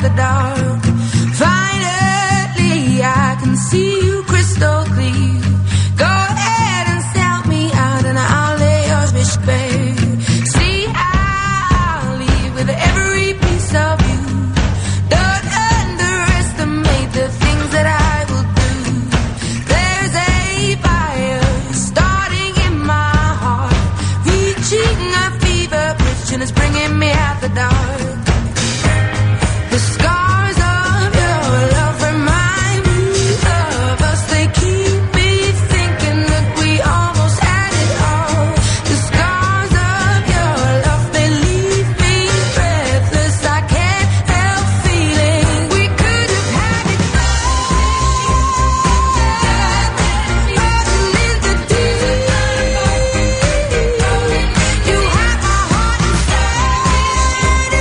the dark. Finally, I can see you crystal clear. Go ahead and sell me out and I'll lay yours wish bare. See, I'll leave with every piece of you. Don't underestimate the things that I will do. There's a fire starting in my heart, reaching a fever pitch and it's bringing me out the dark. The scars of your love remind me of us. They keep me thinking that we almost had it all. The scars of your love, they leave me breathless. I can't help feeling we could have had it frozen into tears. You have my heart inside.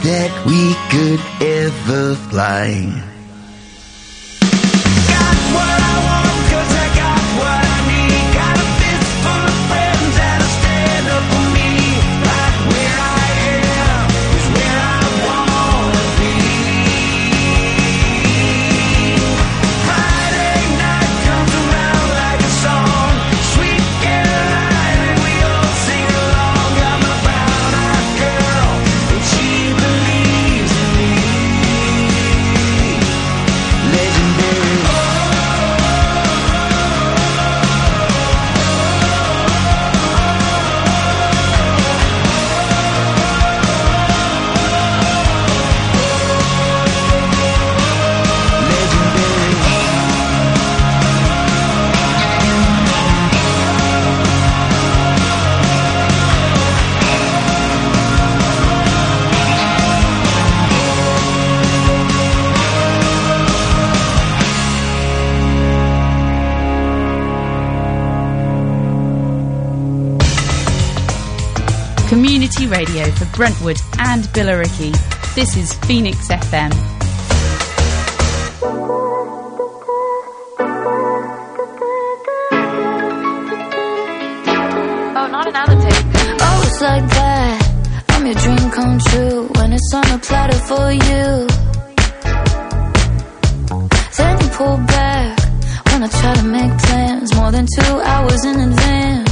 that we could ever fly. Community radio for Brentwood and Billericay. This is Phoenix FM. Oh, not another tape. Oh, it's like that. I'm your dream come true when it's on a platter for you. Then you pull back when I try to make plans more than 2 hours in advance.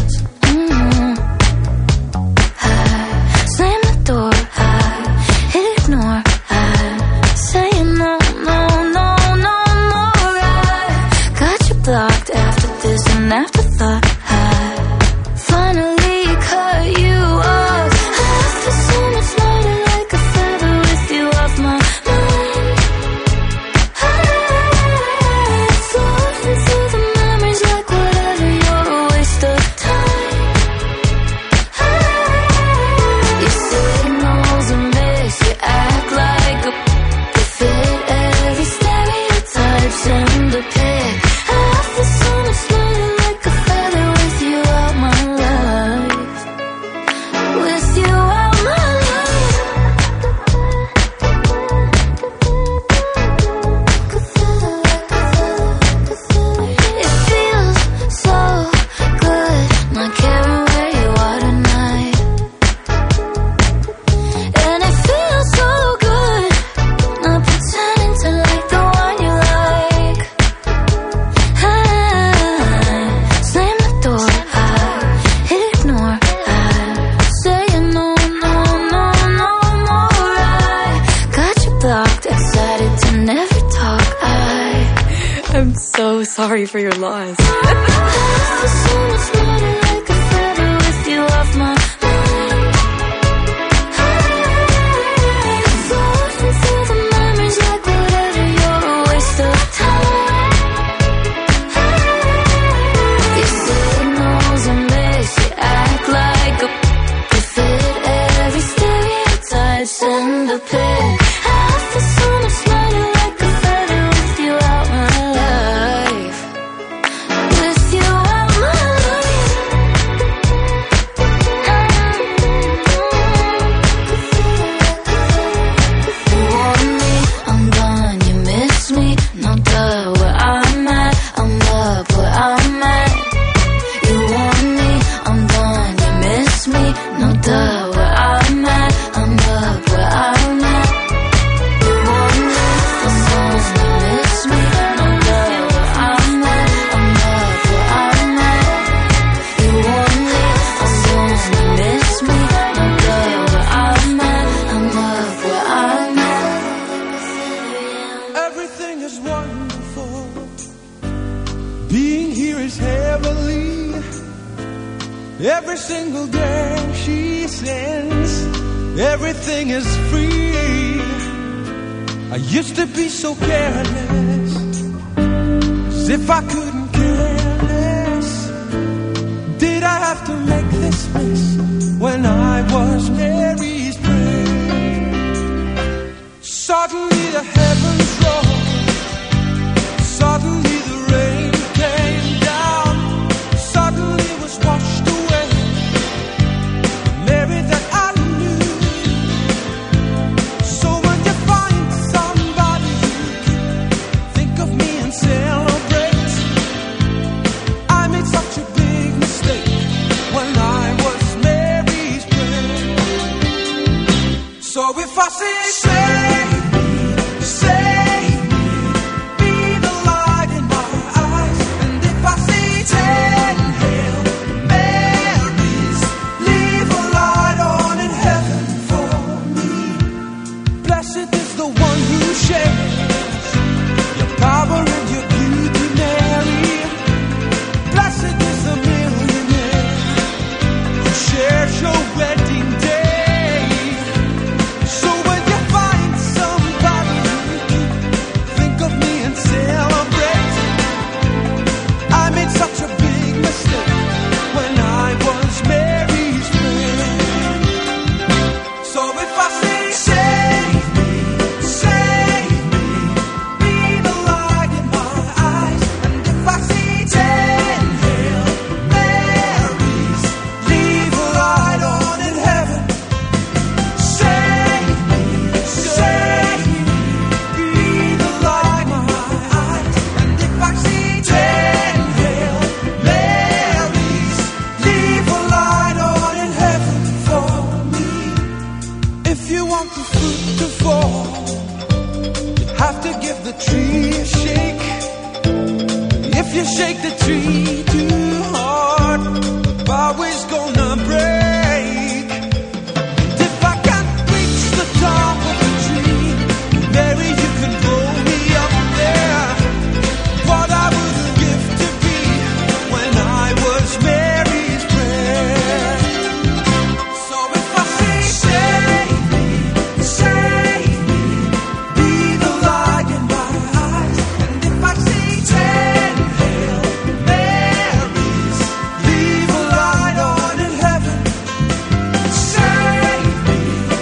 Sorry for your loss. Every single day she sings, everything is free. I used to be so careless, as if I couldn't care less. Did I have to make this mess when I was Mary's prayer? Suddenly the heavens rolled, suddenly the rain came down, suddenly was washed away. Mary that I knew, if I say, save me, save me, be the light in my eyes. And if I say 10 Hail Marys, leave a light on in heaven for me. Blessed is the one who shares your power and your beauty, Mary. Blessed is the millionaire who shares your wedding day. So when you find somebody, think of me and celebrate. I made such a big mistake when I was Mary's friend. So if I say, save me, save me, be the light in my eyes. And if I say 10 Hail Marys, leave a light on in heaven. Save me, save me, be the light in my eyes. And if I say 10 Hail Marys, leave a light on in heaven for me. If you want the fruit to fall, you have to give the tree a shake. If you shake the tree too hard, the bough is gonna break. And if I can't reach the top of the tree, Mary, you can blow me up there. What I would give to be when I was Mary's prayer. So if I say, save me, be the light in my eyes. And if I say 10 Hail Marys, leave a light on in heaven. Save me,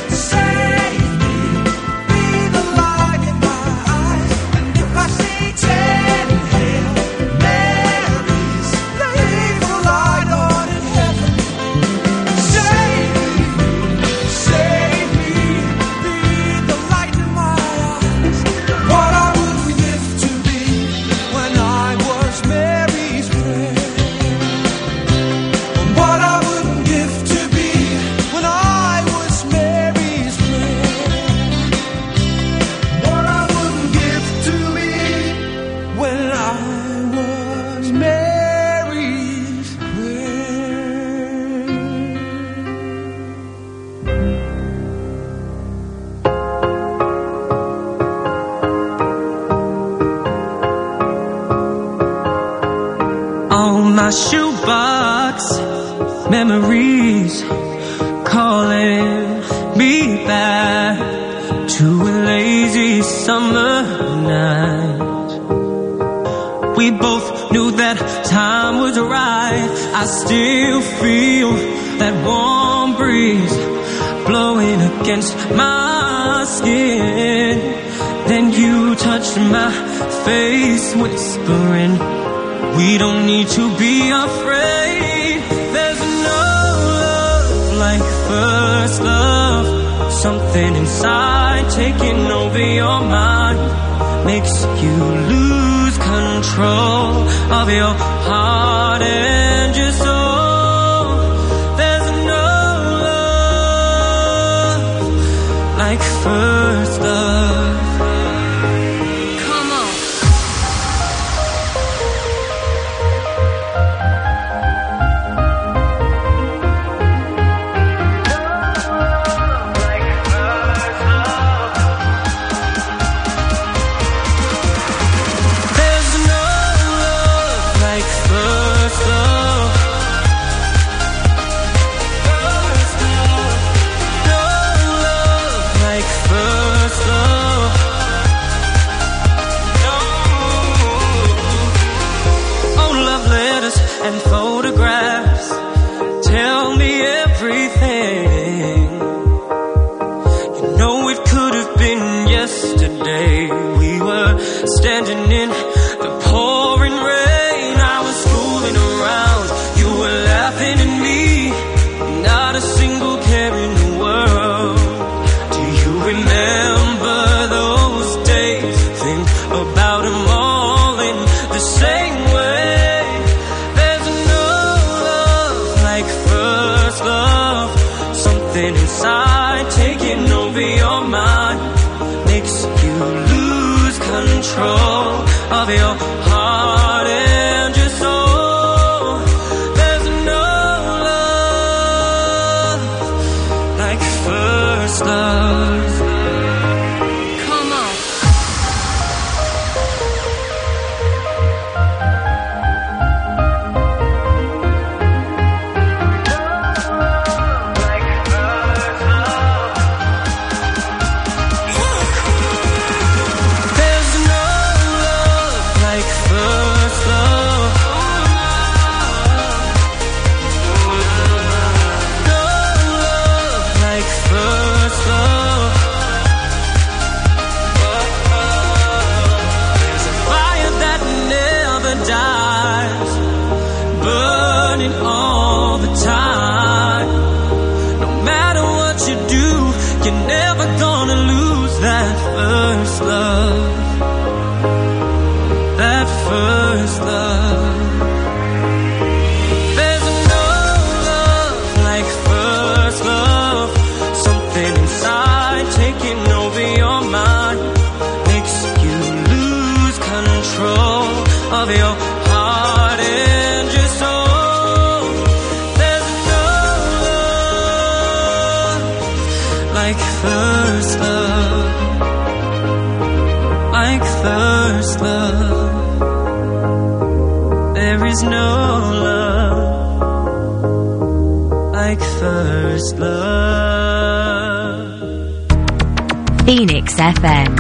be the light in my eyes. And if I say 10 Hail Marys, leave a light on in heaven. Save me, be the light in my eyes. What I would give to be when I was Mary's friend. What I wouldn't give to be when I was Mary's friend. What I wouldn't give to be when I was Mary's friend. On my shoebox, memories calling me back to a lazy summer night. We both knew that time was right. I still feel that warm breeze blowing against my skin. Then you touched my face, whispering, we don't need to be afraid. There's no love like first love. Something inside taking over your mind makes you lose control of your heart and your soul. There's no love like first love. Come on. There's no love like first love. First love. No love like first love. control of your heart and your soul. There's no love like first love. Come on. Phoenix FM.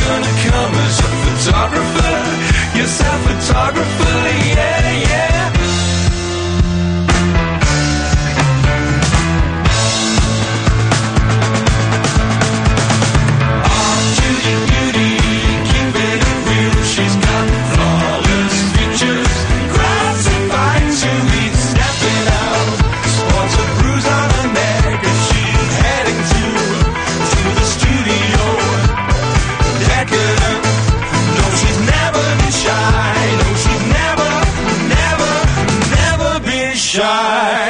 gonna come as a photographer. Yes, a photographer, yeah, yeah. Off to the beauty, keep it real. She's got flawless features, gratifying to eat, stepping out. Sports a bruise on her neck as she's heading to the studio. Decadent. No, she's never been shy. No, she's never been shy.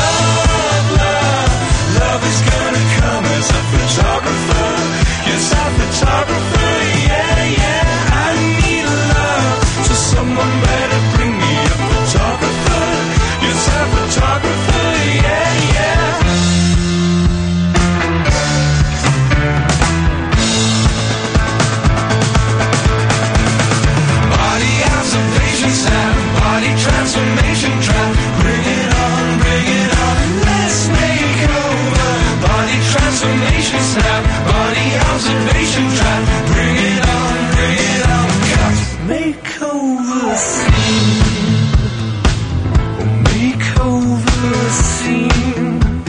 Love is gonna come as a photographer. Yes, a photographer, yeah, yeah. I need love, so someone better bring me a photographer. Yes, a photographer, yeah, yeah. Body observation sound, body transformation trap. Bring it on, let's make over. Body transformation sound, body observation trap. Bring it on, makeover scene. Makeover scene.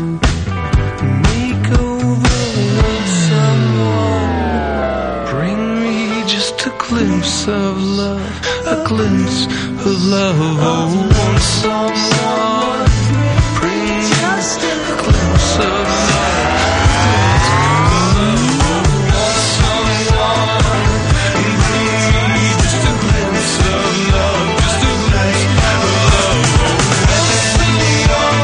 Makeover someone. Bring me just a glimpse of love, a glimpse of love. Want someone, bring me just a glimpse of love. Want someone, bring me just a glimpse of love, just a glimpse of love. Bring me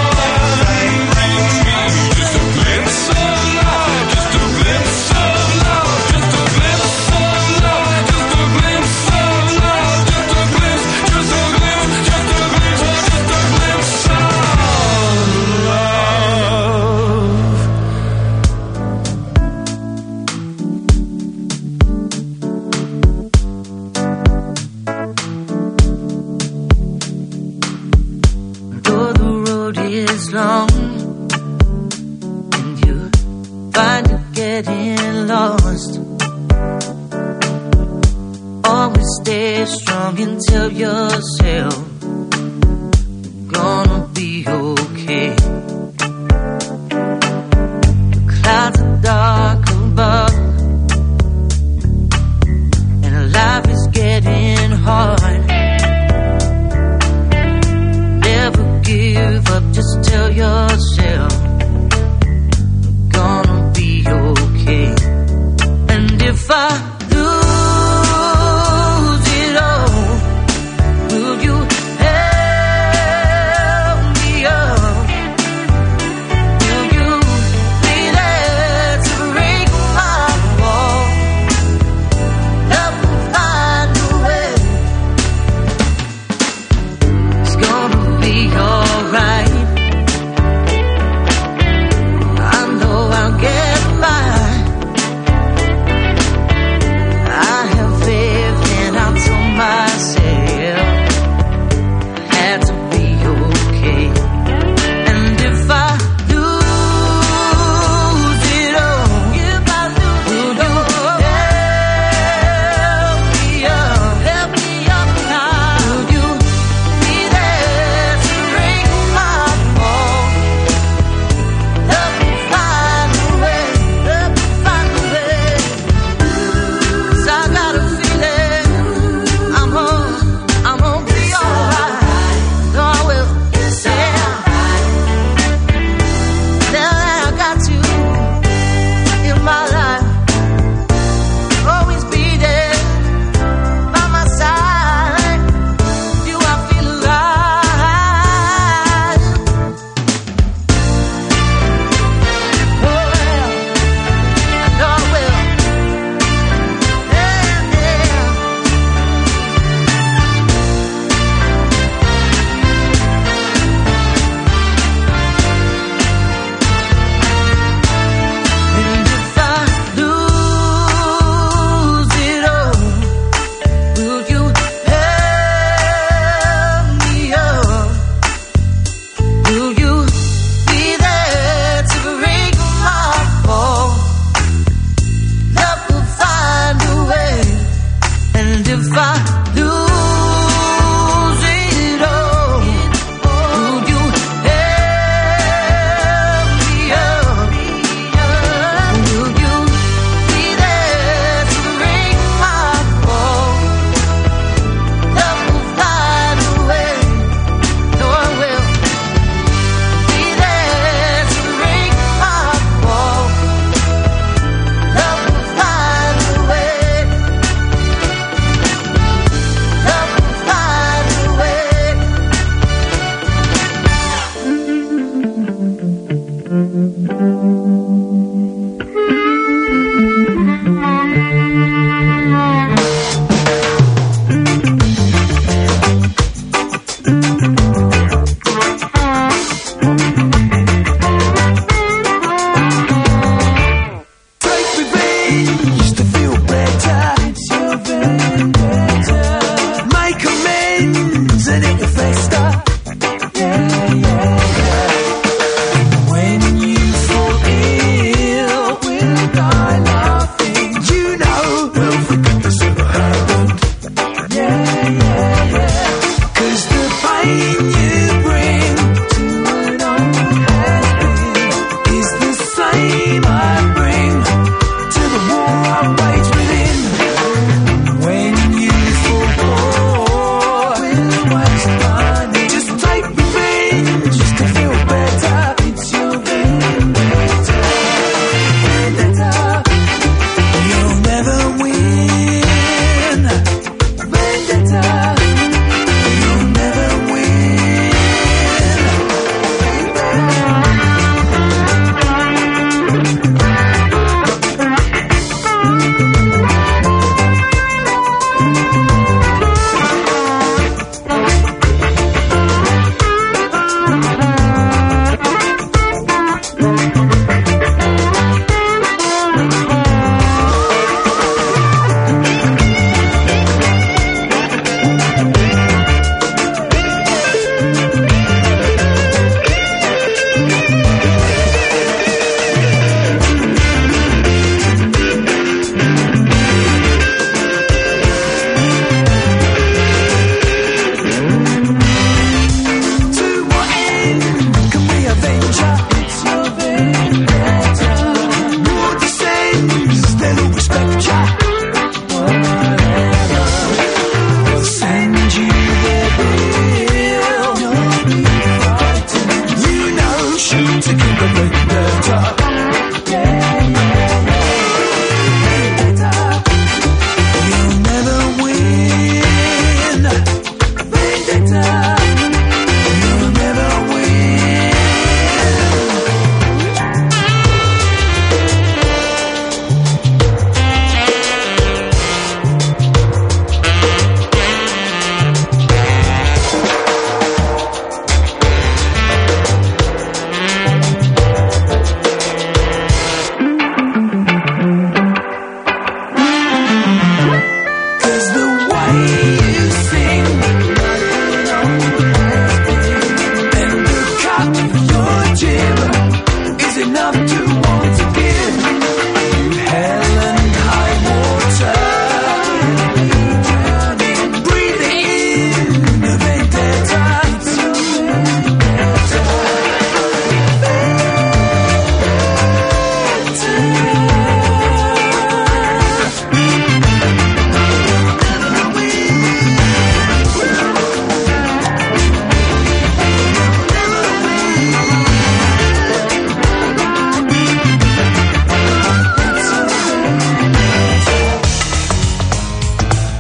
just a glimpse of love, just a glimpse of love, just a glimpse of love, just a glimpse of love, just a glimpse, just a glimpse, just a glimpse, just a glimpse of Though the road is long and you find it getting lost, always stay strong and tell yourself you're gonna be okay. The clouds are dark above and life is getting hard. Never give up, just tell yourself you're gonna be okay. And if I lose it all, will you help me up?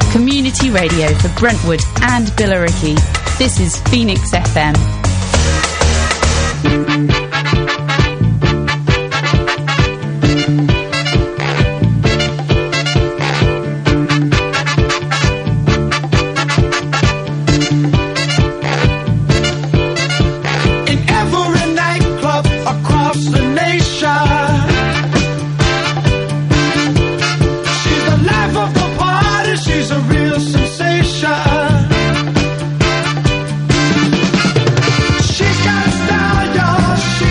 Community radio for Brentwood and Billericay. This is Phoenix FM. She's got a style, y'all.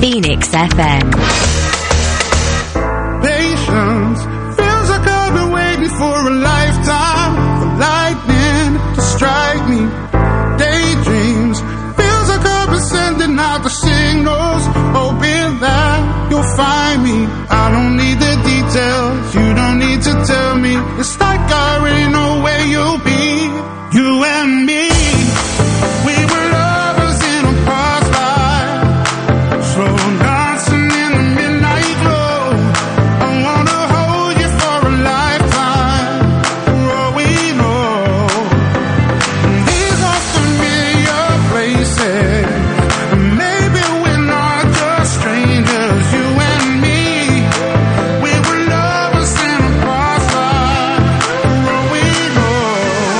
Phoenix FM. Patience feels like I've been waiting for a lifetime, for lightning to strike me. Daydreams feels like I've been sending out the signals, hoping that you'll find me. I don't need the details, you don't need to tell me. It's like I already know where you'll be. You and me, we were lovers in a past life, slow dancing in the midnight glow. I wanna hold you for a lifetime, for all we know. These are familiar places, and maybe we're not just strangers. You and me, we were lovers in a past life, for all we know.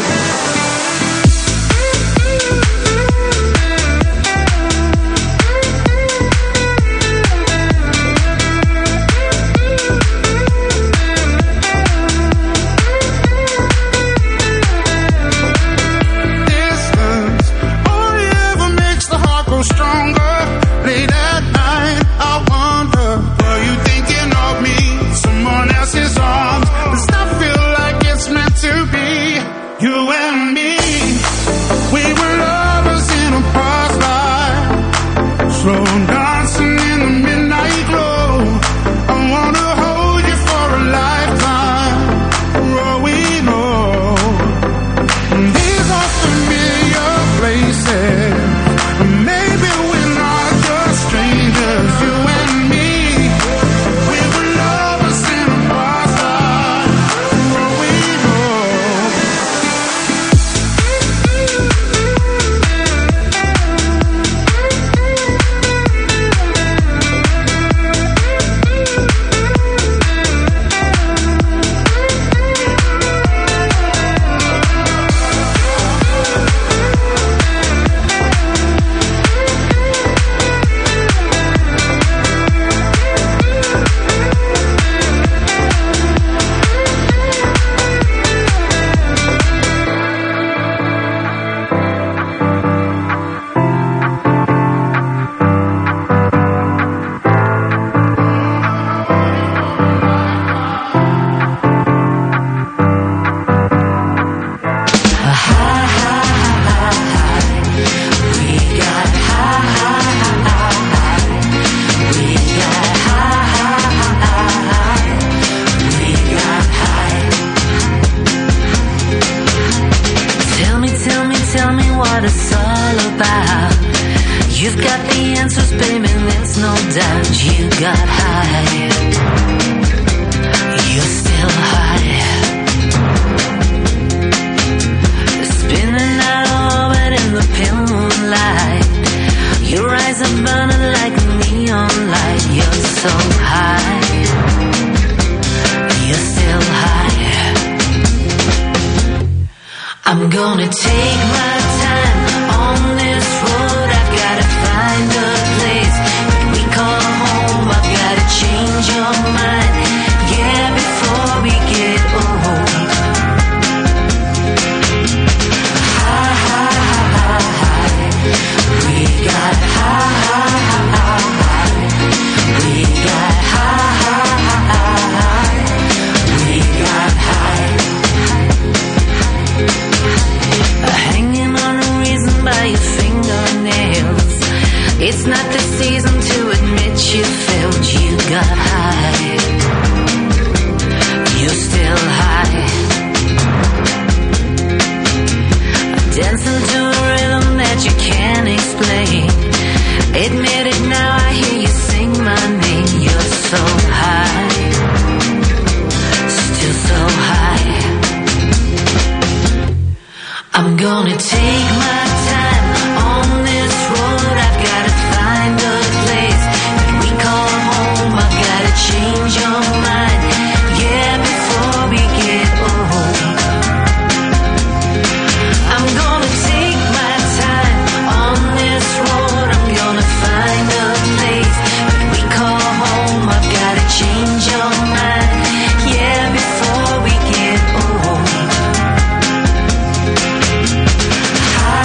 Distance only ever makes the heart go stronger. Late at night, I wonder, were you thinking of me? Someone else's arms. Does not feel like it's meant to be. You and me, we were lovers in a past life, slow dancing in the midnight glow. I wanna hold you for a lifetime, for all we know. These are familiar places, and maybe we're not just strangers. You and me, we were lovers in a past life, for all we know. Tell me what it's all about. You've got the answers, baby, there's no doubt. You got high, you're still high, spinning out of orbit in the pale moonlight. Your eyes are burning like a neon light. You're so high, you're still high. I'm gonna take my time on this road. I've gotta find a place that we call home. I've gotta change your mind, yeah, before we get old. High, high, high, high. We got high, high, high, high. We got high, high, high, high. We got high. Hanging on a reason by your fingernails. It's not the season to admit you failed. You got high, you're still high. Dancing to a rhythm that you can't explain. Admit it now, I hear you sing my name. You're so high, still so high. I'm gonna take my time on this road. I've gotta find a place that we call home. I've gotta change your mind, yeah, before we get old. I'm gonna take my time on this road. I'm gonna find a place that we call home. I've gotta change your mind, yeah, before we get old. High,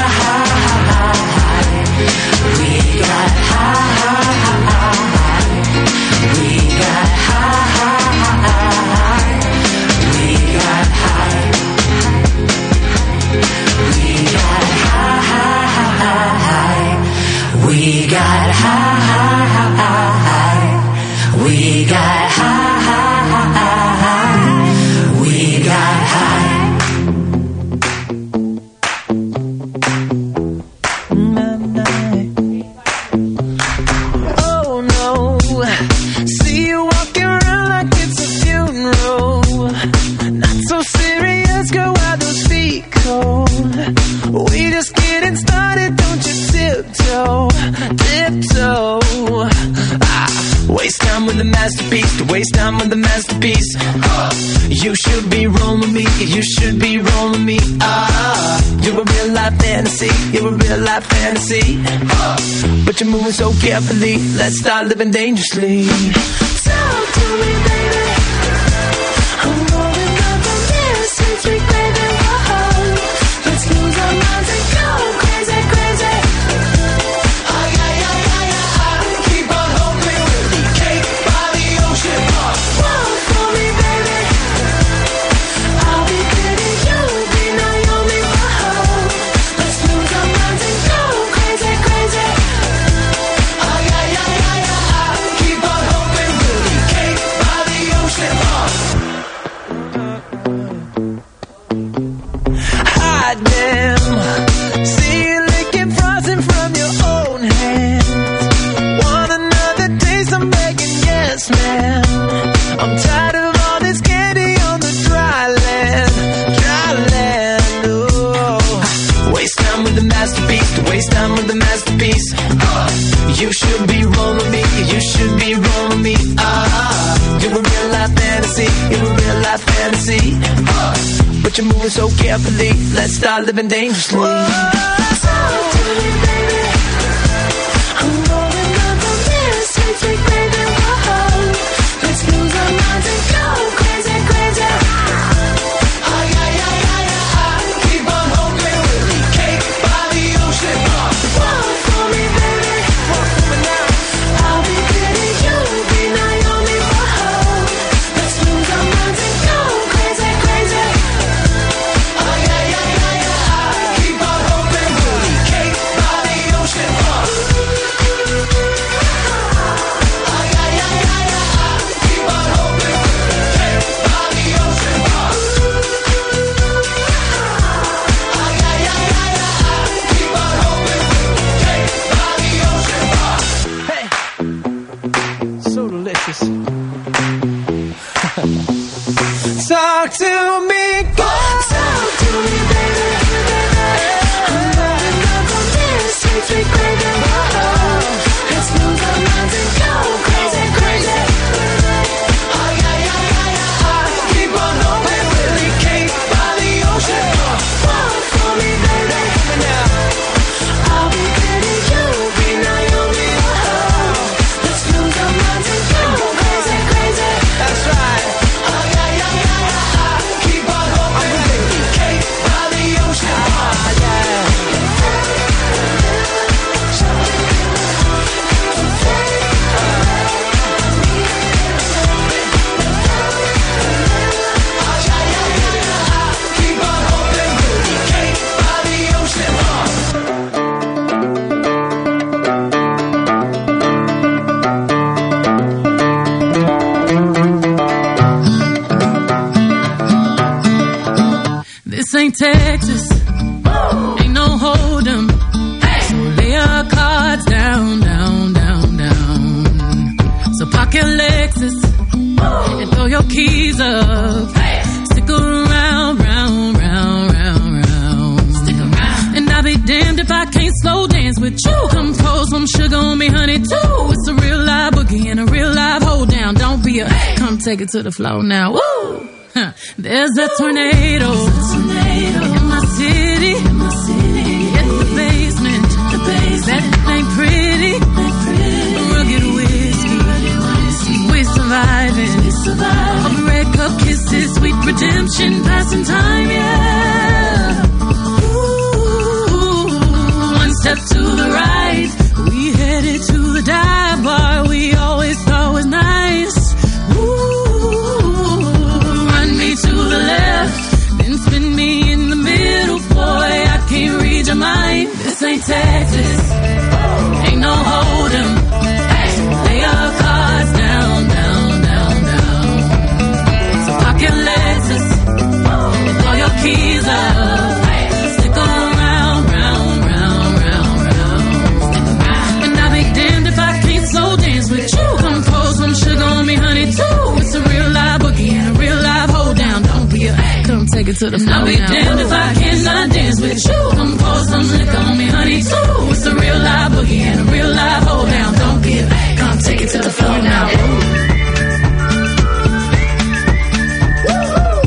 You should be rolling me, you should be rolling me. You're a real life fantasy, you're a real life fantasy. But you're moving so carefully, let's start living dangerously. Talk to me, baby. I'm rolling up on this sweet, sweet baby. Whoa. Let's lose our minds and go crazy, crazy. Keep on hoping we'll be cake by the ocean. Walk for me, baby. I'll be pretty, you'll be Naomi. Whoa. Let's lose our minds and go crazy, crazy. Keep on hoping we'll be cake by the ocean. Hide them. See you licking frozen from your own hands. Want another taste? I'm begging, yes, ma'am. I'm tired of all this candy on the dry land. Dry land, oh. Waste time with the masterpiece. To waste time with the masterpiece. You should be rolling me. You should be rolling me. You're a real life fantasy. You're a real life fantasy. But you're moving so carefully. Let's start living dangerously. Talk to me, baby. I'm rolling up on this sweet, sweet baby. Whoa. Let's lose our minds and go crazy, crazy. Keep on hoping we'll be cake by the ocean. Walk for me, baby. I'll be pretty, you'll be Naomi. Whoa. Let's lose our minds and go crazy, crazy. Keep on hoping we'll be cake by the ocean. Keep on hoping we'll be cake by the ocean. Keep on hoping we'll be cake by the ocean. Hey, so delicious. Talk to me, God. Talk to me, baby. I'm rolling up on this sweet, sweet baby. Whoa. Let's lose our minds and go crazy, crazy. Keep on hoping we'll be cake by the ocean. Walk for me, baby. I'll be pretty, you'll be Naomi. Whoa. Let's lose our minds and go crazy, crazy. That's right. Keep on hoping we'll be cake by the ocean. Keep on hoping we'll be cake by the ocean. This ain't Texas, ain't no hold'em. So lay your cards down, down, down, down. So park your Lexus and throw your keys up. Stick around, round, round, round, round. Stick around. And I'll be damned if I can't slow dance with you. Come pour some sugar on me, honey, too. It's a real live boogie and a real live hold down. Don't be a come take it to the floor now. Woo! There's a tornado in my city. In the basement. That ain't pretty. Rugged whiskey. We're surviving. Of red cup kisses, sweet redemption, passing time, yeah. Ooh, one step to the right. We headed to the dive bar we always thought was nice. To the left, then spin me in the middle, boy, I can't read your mind. This ain't Texas, ain't no hold'em. Lay your cards down, down, down, down. So park your Lexus and throw your keys up. Stick around, round, round, round, round. And I'll be damned if I can't slow dance with you. Come pour some sugar on me, honey, too. It's a real live boogie and a real live hold down. Don't be a come take it to the floor. I'll be damned if I cannot dance with you. Come pour some liquor on me, honey, too. It's a real live boogie and a real live hold down. Don't be a come take it to the floor now. Ooh.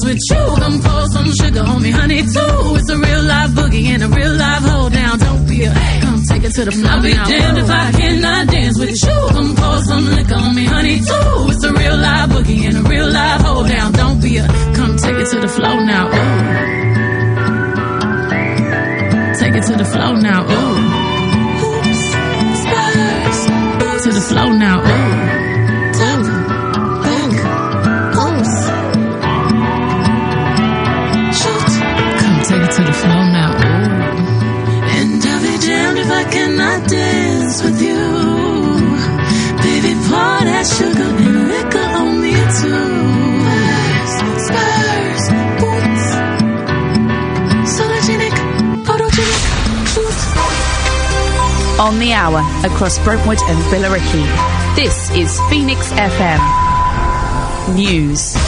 with you. Come pour some sugar on me, honey, too. It's a real live boogie and a real live hold down. Don't be a come take it to the floor. I'll be damned if I cannot dance with you. Come pour some liquor on me, honey, too. It's a real live boogie and a real live hold down. Don't be a come take it to the floor now. Ooh. Take it to the floor now. Ooh. Oops, spurs. To the floor now. Ooh. To the floor now, ooh. And I'll be damned if I cannot dance with you. Baby, pour that sugar and liquor on me too. Spurs, boots, sologenic, photogenic, boots. On the hour, across Brentwood and Billericay, this is Phoenix FM News.